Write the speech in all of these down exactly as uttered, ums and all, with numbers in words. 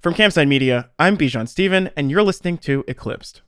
From Campside Media, I'm Bijan Stephen, and you're listening to Eclipsed.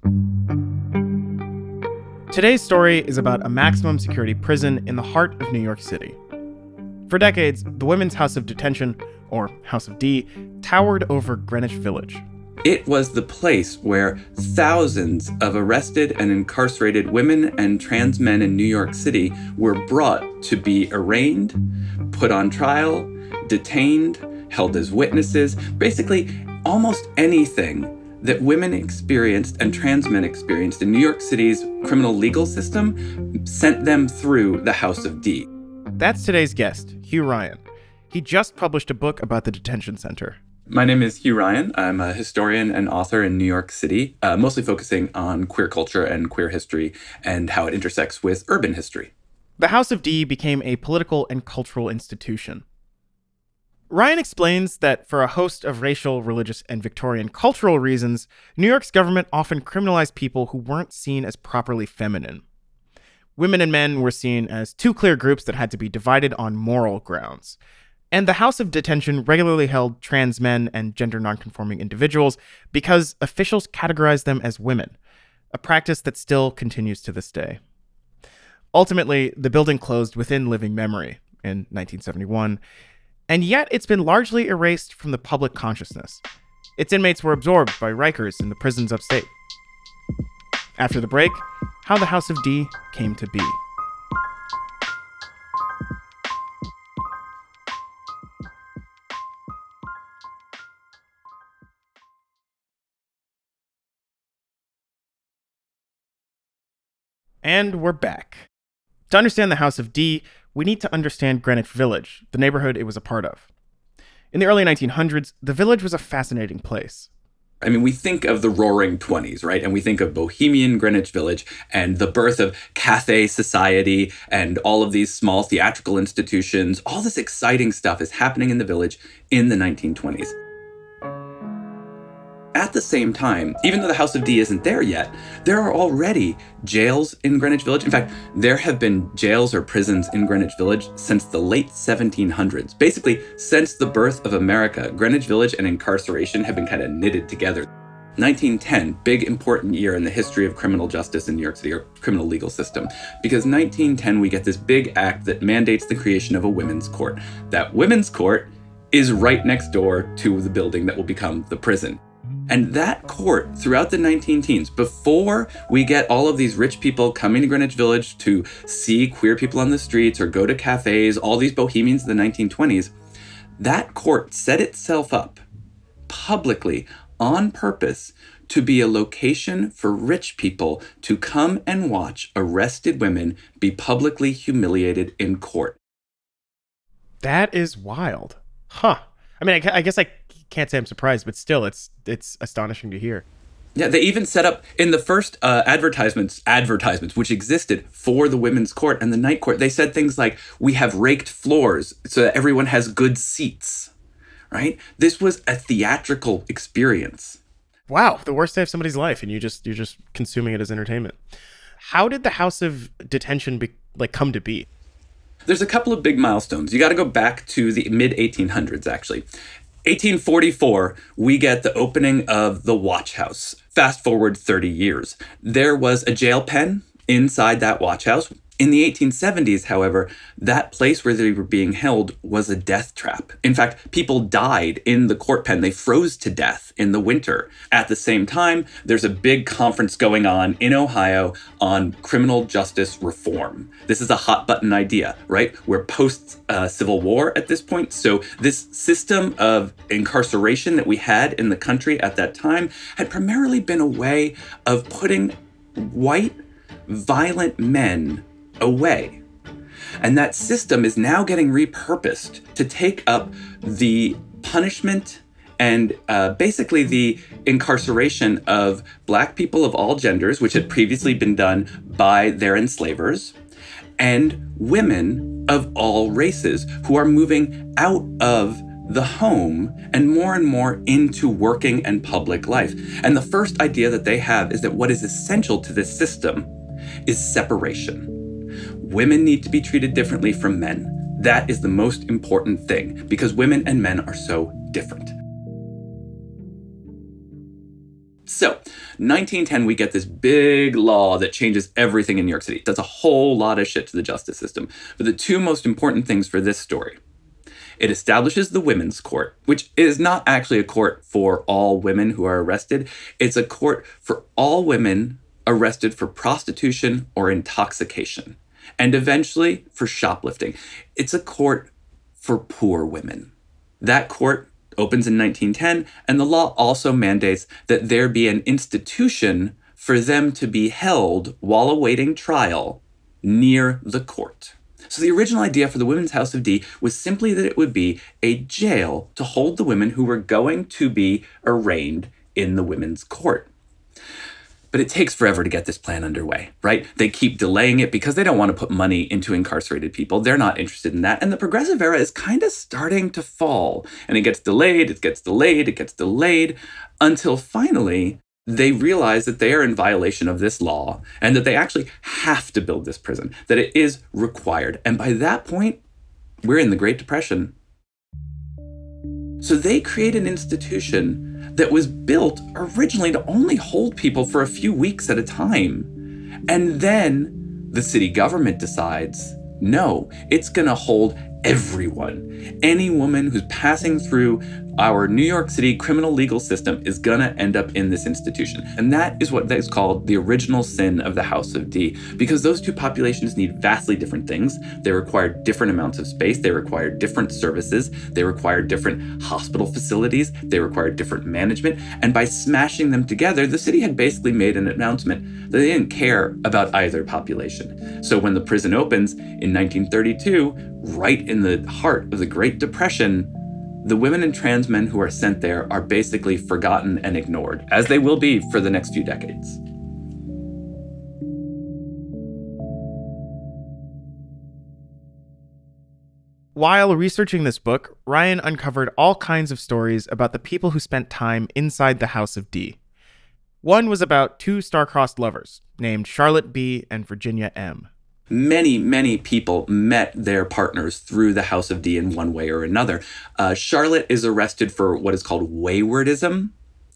Today's story is about a maximum security prison in the heart of New York City. For decades, the Women's House of Detention, or House of D, towered over Greenwich Village. It was the place where thousands of arrested and incarcerated women and trans men in New York City were brought to be arraigned, put on trial, detained, held as witnesses. Basically, almost anything that women experienced and trans men experienced in New York City's criminal legal system sent them through the House of D. That's today's guest, Hugh Ryan. He just published a book about the detention center. My name is Hugh Ryan. I'm a historian and author in New York City, uh, mostly focusing on queer culture and queer history and how it intersects with urban history. The House of D became a political and cultural institution. Ryan explains that for a host of racial, religious, and Victorian cultural reasons, New York's government often criminalized people who weren't seen as properly feminine. Women and men were seen as two clear groups that had to be divided on moral grounds. And the House of Detention regularly held trans men and gender nonconforming individuals because officials categorized them as women, a practice that still continues to this day. Ultimately, the building closed within living memory in nineteen seventy-one, and yet it's been largely erased from the public consciousness. Its inmates were absorbed by Rikers in the prisons upstate. After the break, how the House of D came to be. And we're back. To understand the House of D, we need to understand Greenwich Village, the neighborhood it was a part of. In the early nineteen hundreds, the village was a fascinating place. I mean, we think of the Roaring Twenties, right? And we think of bohemian Greenwich Village and the birth of cafe society and all of these small theatrical institutions. All this exciting stuff is happening in the village in the nineteen twenties. At the same time, even though the House of D isn't there yet, there are already jails in Greenwich Village. In fact, there have been jails or prisons in Greenwich Village since the late seventeen hundreds. Basically, since the birth of America, Greenwich Village and incarceration have been kind of knitted together. nineteen ten, big important year in the history of criminal justice in New York City, or criminal legal system. Because nineteen ten, we get this big act that mandates the creation of a women's court. That women's court is right next door to the building that will become the prison. And that court, throughout the nineteen teens, before we get all of these rich people coming to Greenwich Village to see queer people on the streets or go to cafes, all these bohemians of the nineteen twenties, that court set itself up publicly on purpose to be a location for rich people to come and watch arrested women be publicly humiliated in court. That is wild. Huh. I mean, I, I guess I can't say I'm surprised, but still, it's it's astonishing to hear. Yeah, they even set up in the first uh, advertisements, advertisements, which existed for the women's court and the night court, they said things like, we have raked floors so that everyone has good seats, right? This was a theatrical experience. Wow, the worst day of somebody's life, and you just, you're just consuming it as entertainment. How did the House of Detention be, like come to be? There's a couple of big milestones. You got to go back to the mid eighteen hundreds, actually. eighteen forty-four, we get the opening of the Watch House. Fast forward thirty years. There was a jail pen inside that watch house. In the eighteen seventies, however, that place where they were being held was a death trap. In fact, people died in the court pen. They froze to death in the winter. At the same time, there's a big conference going on in Ohio on criminal justice reform. This is a hot button idea, right? We're post uh, Civil War at this point. So this system of incarceration that we had in the country at that time had primarily been a way of putting white, violent men away. And that system is now getting repurposed to take up the punishment and uh, basically the incarceration of Black people of all genders, which had previously been done by their enslavers, and women of all races who are moving out of the home and more and more into working and public life. And the first idea that they have is that what is essential to this system is separation. Women need to be treated differently from men. That is the most important thing because women and men are so different. So, nineteen ten, we get this big law that changes everything in New York City. It does a whole lot of shit to the justice system. But the two most important things for this story: it establishes the women's court, which is not actually a court for all women who are arrested. It's a court for all women arrested for prostitution or intoxication, and eventually for shoplifting. It's a court for poor women. That court opens in nineteen ten, and the law also mandates that there be an institution for them to be held while awaiting trial near the court. So the original idea for the Women's House of D was simply that it would be a jail to hold the women who were going to be arraigned in the women's court. But it takes forever to get this plan underway, right? They keep delaying it because they don't want to put money into incarcerated people. They're not interested in that. And the progressive era is kind of starting to fall. And it gets delayed, it gets delayed, it gets delayed, until finally they realize that they are in violation of this law and that they actually have to build this prison, that it is required. And by that point, we're in the Great Depression. So they create an institution that was built originally to only hold people for a few weeks at a time. And then the city government decides, no, it's going to hold everyone. Any woman who's passing through our New York City criminal legal system is going to end up in this institution. And that is what is called the original sin of the House of D, because those two populations need vastly different things. They require different amounts of space. They require different services. They require different hospital facilities. They require different management. And by smashing them together, the city had basically made an announcement that they didn't care about either population. So when the prison opens in nineteen thirty-two, right in the heart of the Great Depression, the women and trans men who are sent there are basically forgotten and ignored, as they will be for the next few decades. While researching this book, Ryan uncovered all kinds of stories about the people who spent time inside the House of D. One was about two star-crossed lovers named Charlotte B. and Virginia M. Many, many people met their partners through the House of D in one way or another. Uh, Charlotte is arrested for what is called waywardism.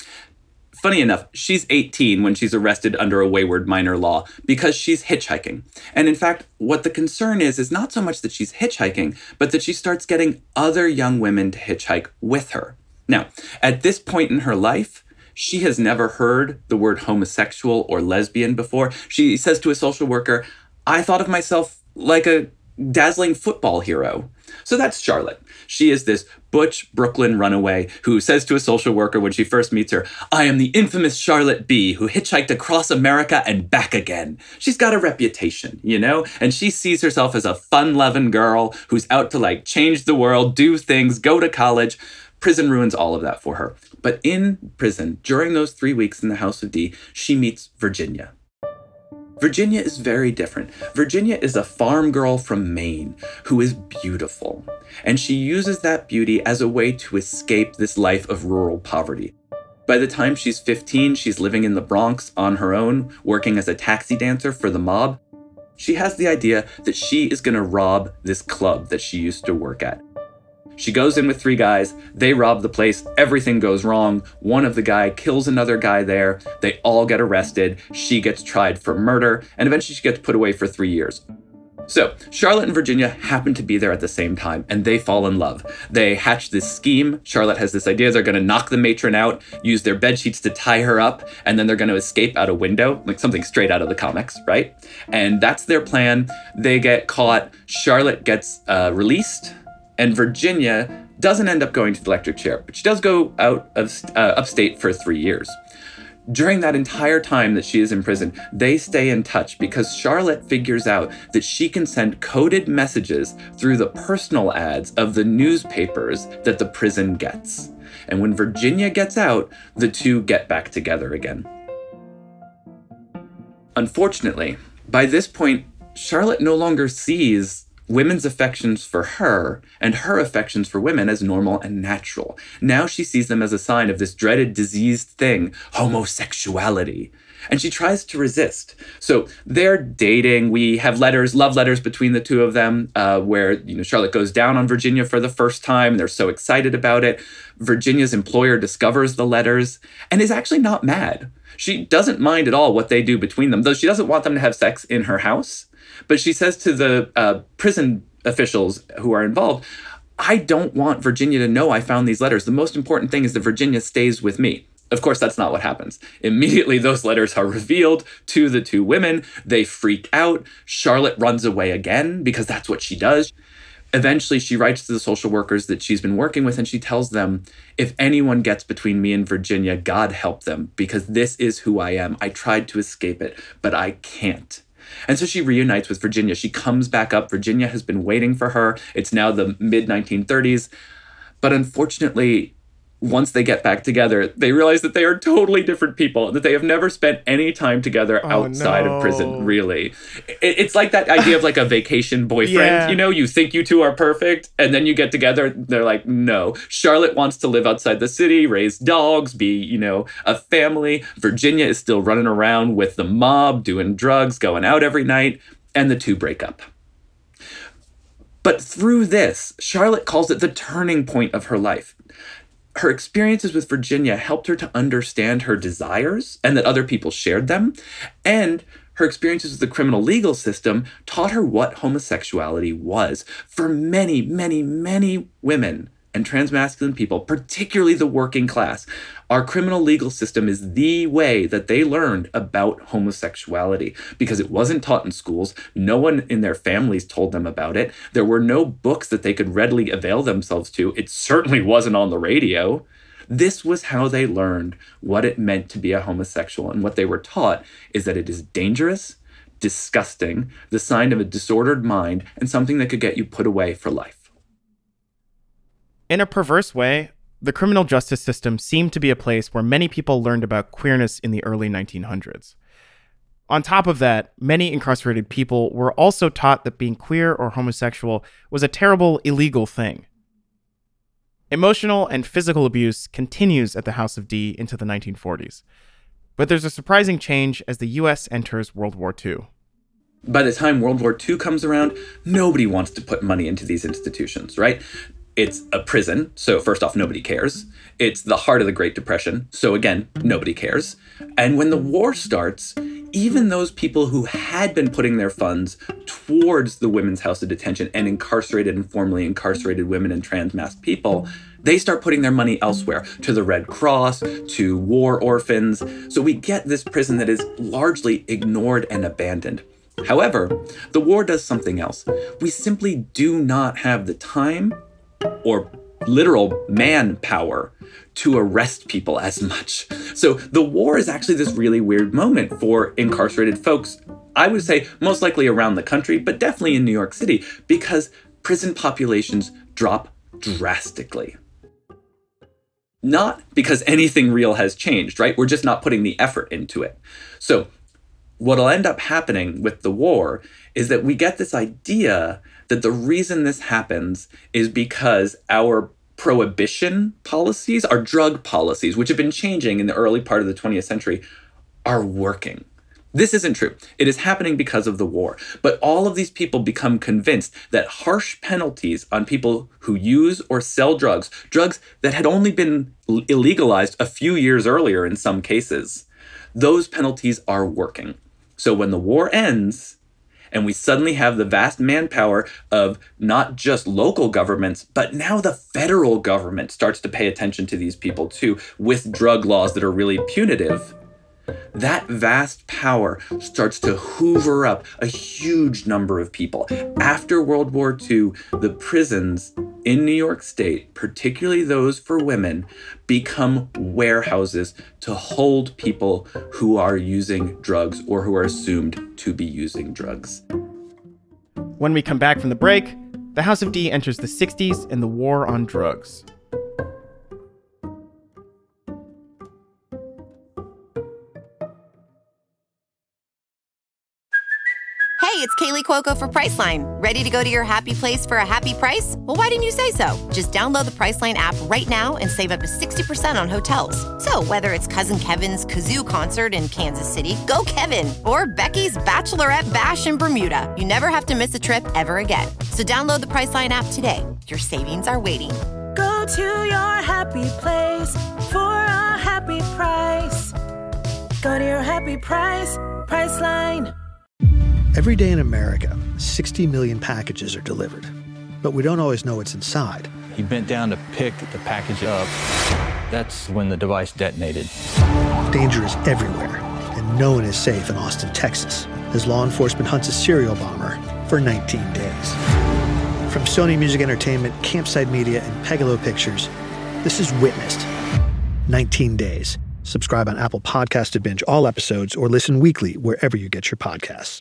Funny enough, she's eighteen when she's arrested under a wayward minor law because she's hitchhiking. And in fact, what the concern is, is not so much that she's hitchhiking, but that she starts getting other young women to hitchhike with her. Now, at this point in her life, she has never heard the word homosexual or lesbian before. She says to a social worker, I thought of myself like a dazzling football hero. So that's Charlotte. She is this butch Brooklyn runaway who says to a social worker when she first meets her, I am the infamous Charlotte B. who hitchhiked across America and back again. She's got a reputation, you know? And she sees herself as a fun-loving girl who's out to like change the world, do things, go to college. Prison ruins all of that for her. But in prison, during those three weeks in the House of D, she meets Virginia. Virginia is very different. Virginia is a farm girl from Maine who is beautiful, and she uses that beauty as a way to escape this life of rural poverty. By the time she's fifteen, she's living in the Bronx on her own, working as a taxi dancer for the mob. She has the idea that she is going to rob this club that she used to work at. She goes in with three guys, they rob the place, everything goes wrong, one of the guy kills another guy there, they all get arrested, she gets tried for murder, and eventually she gets put away for three years. So, Charlotte and Virginia happen to be there at the same time, and they fall in love. They hatch this scheme. Charlotte has this idea they're going to knock the matron out, use their bed sheets to tie her up, and then they're going to escape out a window, like something straight out of the comics, right? And that's their plan. They get caught. Charlotte gets uh, released. And Virginia doesn't end up going to the electric chair, but she does go out of uh, upstate for three years. During that entire time that she is in prison, they stay in touch because Charlotte figures out that she can send coded messages through the personal ads of the newspapers that the prison gets. And when Virginia gets out, the two get back together again. Unfortunately, by this point, Charlotte no longer sees women's affections for her and her affections for women as normal and natural. Now she sees them as a sign of this dreaded diseased thing, homosexuality. And she tries to resist. So they're dating. We have letters, love letters between the two of them, uh, where you know Charlotte goes down on Virginia for the first time. They're so excited about it. Virginia's employer discovers the letters and is actually not mad. She doesn't mind at all what they do between them, though she doesn't want them to have sex in her house. But she says to the uh, prison officials who are involved, I don't want Virginia to know I found these letters. The most important thing is that Virginia stays with me. Of course, that's not what happens. Immediately, those letters are revealed to the two women. They freak out. Charlotte runs away again because that's what she does. Eventually, she writes to the social workers that she's been working with, and she tells them, if anyone gets between me and Virginia, God help them, because this is who I am. I tried to escape it, but I can't. And so she reunites with Virginia. She comes back up. Virginia has been waiting for her. It's now the mid nineteen thirties. But unfortunately, once they get back together, they realize that they are totally different people, that they have never spent any time together oh, outside no. of prison, really. It, it's like that idea of like a vacation boyfriend, yeah. you know, you think you two are perfect, and then you get together, they're like, no. Charlotte wants to live outside the city, raise dogs, be, you know, a family. Virginia is still running around with the mob, doing drugs, going out every night, and the two break up. But through this, Charlotte calls it the turning point of her life. Her experiences with Virginia helped her to understand her desires and that other people shared them. And her experiences with the criminal legal system taught her what homosexuality was. For many, many, many women and transmasculine people, particularly the working class, our criminal legal system is the way that they learned about homosexuality because it wasn't taught in schools. No one in their families told them about it. There were no books that they could readily avail themselves to. It certainly wasn't on the radio. This was how they learned what it meant to be a homosexual. And what they were taught is that it is dangerous, disgusting, the sign of a disordered mind, and something that could get you put away for life. In a perverse way, the criminal justice system seemed to be a place where many people learned about queerness in the early nineteen hundreds. On top of that, many incarcerated people were also taught that being queer or homosexual was a terrible, illegal thing. Emotional and physical abuse continues at the House of D into the nineteen forties. But there's a surprising change as the U S enters World War Two. By the time World War Two comes around, nobody wants to put money into these institutions, right? It's a prison, so first off, nobody cares. It's the heart of the Great Depression, so again, nobody cares. And when the war starts, even those people who had been putting their funds towards the Women's House of Detention and incarcerated and formerly incarcerated women and trans-masked people, they start putting their money elsewhere, to the Red Cross, to war orphans. So we get this prison that is largely ignored and abandoned. However, the war does something else. We simply do not have the time or literal manpower to arrest people as much. So the war is actually this really weird moment for incarcerated folks, I would say most likely around the country, but definitely in New York City, because prison populations drop drastically. Not because anything real has changed, right? We're just not putting the effort into it. So what'll end up happening with the war is that we get this idea that the reason this happens is because our prohibition policies, our drug policies, which have been changing in the early part of the twentieth century, are working. This isn't true. It is happening because of the war. But all of these people become convinced that harsh penalties on people who use or sell drugs, drugs that had only been illegalized a few years earlier in some cases, those penalties are working. So when the war ends, and we suddenly have the vast manpower of not just local governments, but now the federal government starts to pay attention to these people too, with drug laws that are really punitive. That vast power starts to hoover up a huge number of people. After World War Two, the prisons in New York State, particularly those for women, become warehouses to hold people who are using drugs or who are assumed to be using drugs. When we come back from the break, the House of D enters the sixties and the war on drugs. Hey, it's Kaylee Cuoco for Priceline. Ready to go to your happy place for a happy price? Well, why didn't you say so? Just download the Priceline app right now and save up to sixty percent on hotels. So whether it's Cousin Kevin's Kazoo Concert in Kansas City, go Kevin, or Becky's Bachelorette Bash in Bermuda, you never have to miss a trip ever again. So download the Priceline app today. Your savings are waiting. Go to your happy place for a happy price. Go to your happy price, Priceline. Every day in America, sixty million packages are delivered. But we don't always know what's inside. He bent down to pick the package up. That's when the device detonated. Danger is everywhere, and no one is safe in Austin, Texas, as law enforcement hunts a serial bomber for nineteen days. From Sony Music Entertainment, Campside Media, and Pegalo Pictures, this is Witnessed. nineteen days. Subscribe on Apple Podcasts to binge all episodes or listen weekly wherever you get your podcasts.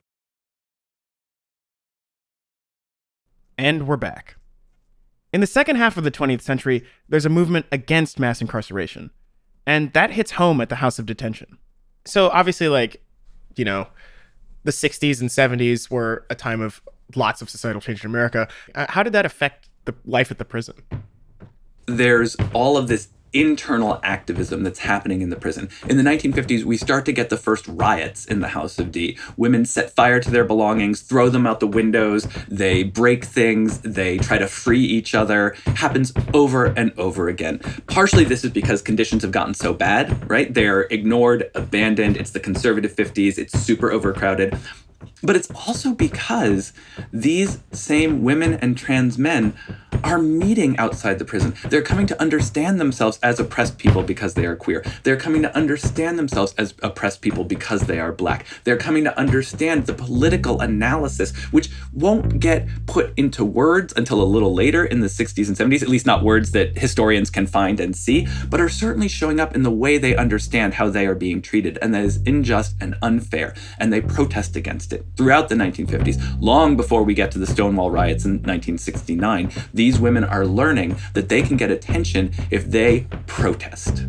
And we're back. In the second half of the twentieth century, there's a movement against mass incarceration. And that hits home at the House of Detention. So obviously, like, you know, the sixties and seventies were a time of lots of societal change in America. Uh, how did that affect the life at the prison? There's all of this internal activism that's happening in the prison. In the nineteen fifties, we start to get the first riots in the House of D. Women set fire to their belongings, throw them out the windows, they break things, they try to free each other. Happens over and over again. Partially this is because conditions have gotten so bad, right? They're ignored, abandoned. It's the conservative fifties. It's super overcrowded. But it's also because these same women and trans men are meeting outside the prison. They're coming to understand themselves as oppressed people because they are queer. They're coming to understand themselves as oppressed people because they are Black. They're coming to understand the political analysis, which won't get put into words until a little later in the sixties and seventies, at least not words that historians can find and see, but are certainly showing up in the way they understand how they are being treated, and that is unjust and unfair, and they protest against it throughout the nineteen fifties. Long before we get to the Stonewall riots in nineteen sixty-nine, these women are learning that they can get attention if they protest.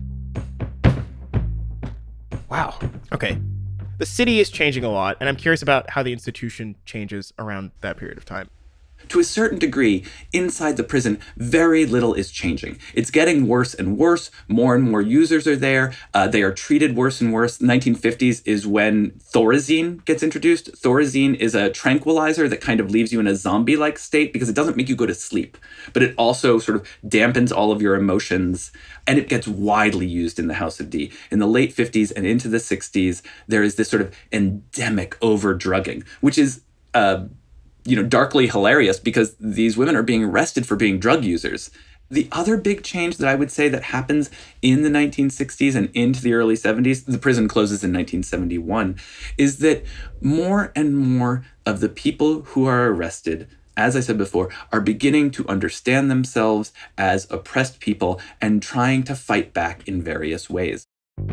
Wow. Okay. The city is changing a lot, and I'm curious about how the institution changes around that period of time. To a certain degree, inside the prison, very little is changing. It's getting worse and worse. More and more users are there. Uh, they are treated worse and worse. nineteen fifties is when Thorazine gets introduced. Thorazine is a tranquilizer that kind of leaves you in a zombie-like state because it doesn't make you go to sleep, but it also sort of dampens all of your emotions, and it gets widely used in the House of D. In the late fifties and into the sixties, there is this sort of endemic over-drugging, which is uh, you know, darkly hilarious because these women are being arrested for being drug users. The other big change that I would say that happens in the nineteen sixties and into the early seventies, the prison closes in nineteen seventy-one, is that more and more of the people who are arrested, as I said before, are beginning to understand themselves as oppressed people and trying to fight back in various ways.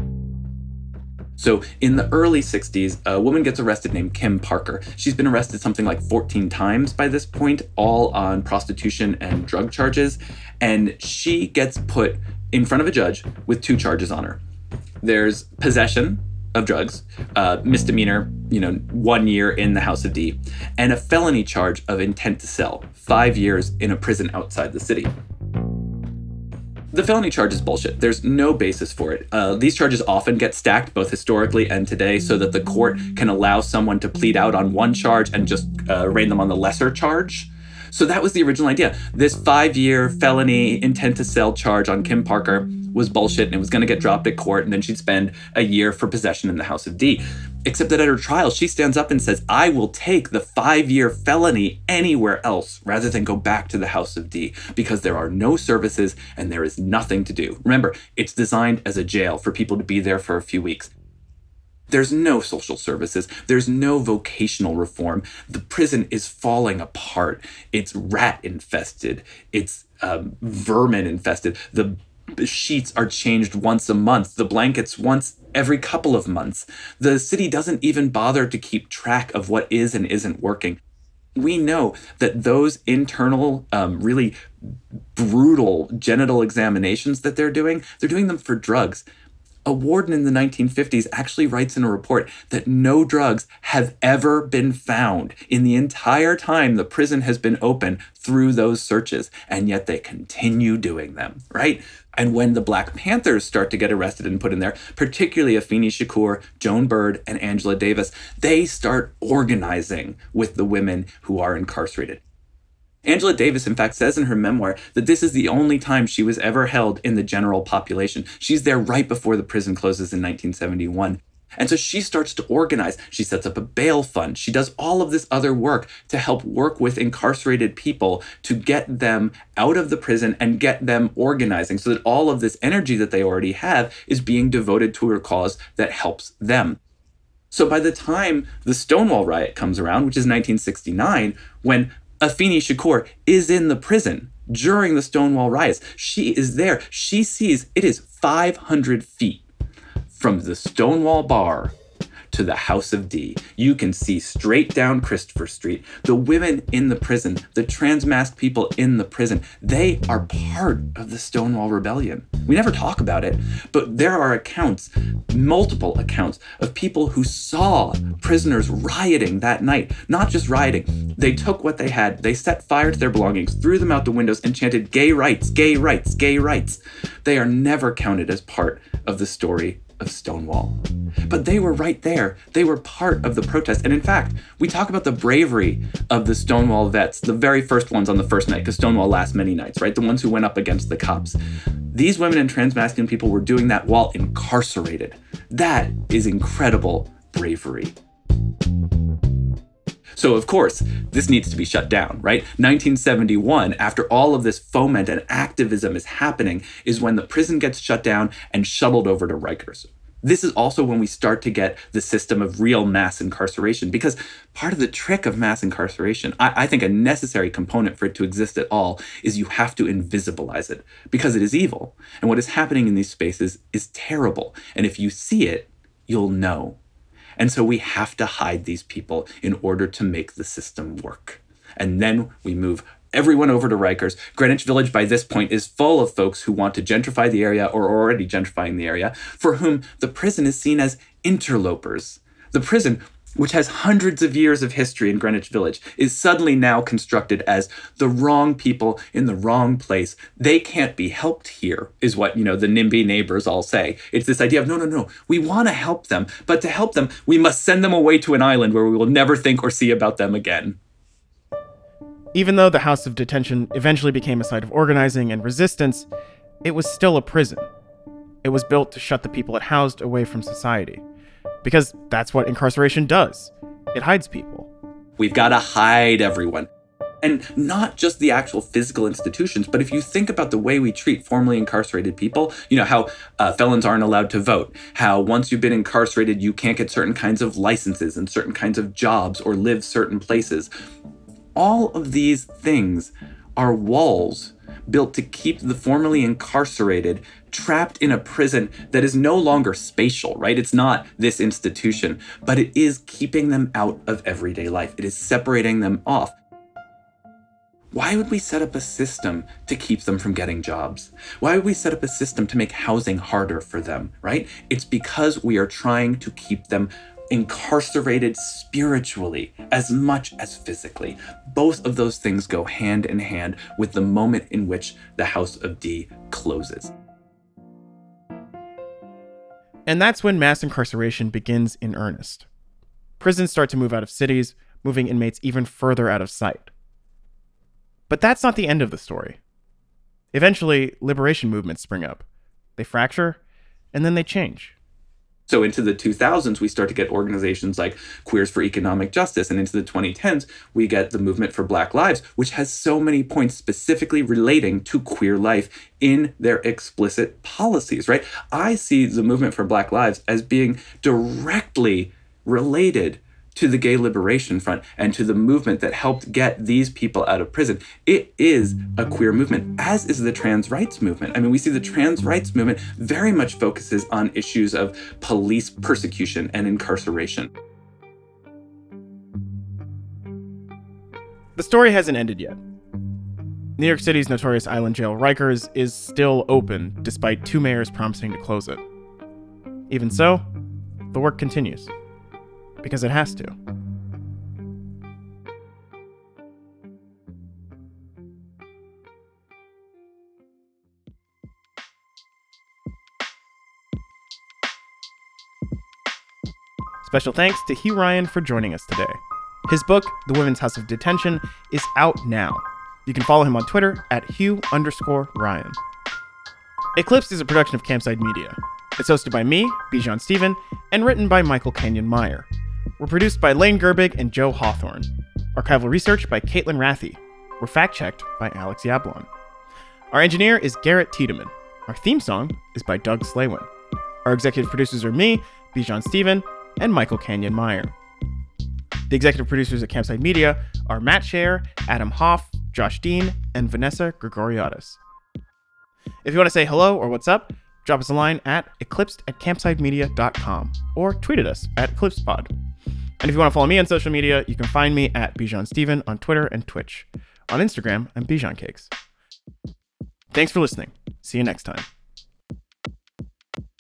So in the early sixties, a woman gets arrested named Kim Parker. She's been arrested something like fourteen times by this point, all on prostitution and drug charges. And she gets put in front of a judge with two charges on her. There's possession of drugs, uh, misdemeanor, you know, one year in the House of D, and a felony charge of intent to sell, five years in a prison outside the city. The felony charge is bullshit. There's no basis for it. Uh, these charges often get stacked, both historically and today, so that the court can allow someone to plead out on one charge and just uh, arraign them on the lesser charge. So that was the original idea. This five-year felony intent to sell charge on Kim Parker was bullshit, and it was going to get dropped at court, and then she'd spend a year for possession in the House of D. Except that at her trial, she stands up and says, I will take the five-year felony anywhere else rather than go back to the House of D because there are no services and there is nothing to do. Remember, it's designed as a jail for people to be there for a few weeks. There's no social services. There's no vocational reform. The prison is falling apart. It's rat infested. It's um, vermin infested. The The sheets are changed once a month, the blankets once every couple of months. The city doesn't even bother to keep track of what is and isn't working. We know that those internal, um, really brutal genital examinations that they're doing, they're doing them for drugs. A warden in the nineteen fifties actually writes in a report that no drugs have ever been found in the entire time the prison has been open through those searches, and yet they continue doing them, right? And when the Black Panthers start to get arrested and put in there, particularly Afeni Shakur, Joan Bird, and Angela Davis, they start organizing with the women who are incarcerated. Angela Davis, in fact, says in her memoir that this is the only time she was ever held in the general population. She's there right before the prison closes in nineteen seventy-one. And so she starts to organize. She sets up a bail fund. She does all of this other work to help work with incarcerated people to get them out of the prison and get them organizing so that all of this energy that they already have is being devoted to a cause that helps them. So by the time the Stonewall riot comes around, which is nineteen sixty-nine, when Afeni Shakur is in the prison during the Stonewall riots, she is there. She sees it is five hundred feet from the Stonewall bar to the House of D. You can see straight down Christopher Street. The women in the prison, the trans-masked people in the prison, they are part of the Stonewall Rebellion. We never talk about it, but there are accounts, multiple accounts, of people who saw prisoners rioting that night. Not just rioting. They took what they had, they set fire to their belongings, threw them out the windows, and chanted, "Gay rights, gay rights, gay rights." They are never counted as part of the story of Stonewall. But they were right there. They were part of the protest. And in fact, we talk about the bravery of the Stonewall vets, the very first ones on the first night, because Stonewall lasts many nights, right? The ones who went up against the cops. These women and trans masculine people were doing that while incarcerated. That is incredible bravery. So, of course, this needs to be shut down, right? nineteen seventy-one, after all of this foment and activism is happening, is when the prison gets shut down and shuttled over to Rikers. This is also when we start to get the system of real mass incarceration, because part of the trick of mass incarceration, I, I think a necessary component for it to exist at all, is you have to invisibilize it, because it is evil. And what is happening in these spaces is terrible. And if you see it, you'll know. And so we have to hide these people in order to make the system work. And then we move everyone over to Rikers. Greenwich Village by this point is full of folks who want to gentrify the area or are already gentrifying the area, for whom the prison is seen as interlopers. The prison, which has hundreds of years of history in Greenwich Village, is suddenly now constructed as the wrong people in the wrong place. They can't be helped here, is what, you know, the NIMBY neighbors all say. It's this idea of, no, no, no, we want to help them, but to help them, we must send them away to an island where we will never think or see about them again. Even though the House of Detention eventually became a site of organizing and resistance, it was still a prison. It was built to shut the people it housed away from society. Because that's what incarceration does. It hides people. We've got to hide everyone. And not just the actual physical institutions, but if you think about the way we treat formerly incarcerated people, you know, how uh, felons aren't allowed to vote, how once you've been incarcerated, you can't get certain kinds of licenses and certain kinds of jobs or live certain places. All of these things are walls built to keep the formerly incarcerated trapped in a prison that is no longer spatial, right? It's not this institution, but it is keeping them out of everyday life. It is separating them off. Why would we set up a system to keep them from getting jobs? Why would we set up a system to make housing harder for them, right? It's because we are trying to keep them incarcerated spiritually as much as physically. Both of those things go hand in hand with the moment in which the House of D closes. And that's when mass incarceration begins in earnest. Prisons start to move out of cities, moving inmates even further out of sight. But that's not the end of the story. Eventually, liberation movements spring up. They fracture, and then they change. So into the two thousands, we start to get organizations like Queers for Economic Justice. And into the twenty tens, we get the Movement for Black Lives, which has so many points specifically relating to queer life in their explicit policies, right? I see the Movement for Black Lives as being directly related to the Gay Liberation Front and to the movement that helped get these people out of prison. It is a queer movement, as is the trans rights movement. I mean, we see the trans rights movement very much focuses on issues of police persecution and incarceration. The story hasn't ended yet. New York City's notorious island jail Rikers is still open, despite two mayors promising to close it. Even so, the work continues. Because it has to. Special thanks to Hugh Ryan for joining us today. His book, The Women's House of Detention, is out now. You can follow him on Twitter at Hugh underscore Ryan. Eclipsed is a production of Campside Media. It's hosted by me, Bijan Stephen, and written by Michael Kenyon Meyer. We're produced by Lane Gerbig and Joe Hawthorne. Archival research by Caitlin Rathie. We're fact-checked by Alex Yablon. Our engineer is Garrett Tiedemann. Our theme song is by Doug Slaywin. Our executive producers are me, Bijan Stephen, and Michael Kenyon Meyer. The executive producers at Campside Media are Matt Scher, Adam Hoff, Josh Dean, and Vanessa Gregoriadis. If you want to say hello or what's up, drop us a line at eclipsed at campsidemedia dot com or tweet at us at eclipsepod. And if you want to follow me on social media, you can find me at Bijan Stephen on Twitter and Twitch. On Instagram, I'm Bijan Cakes. Thanks for listening. See you next time.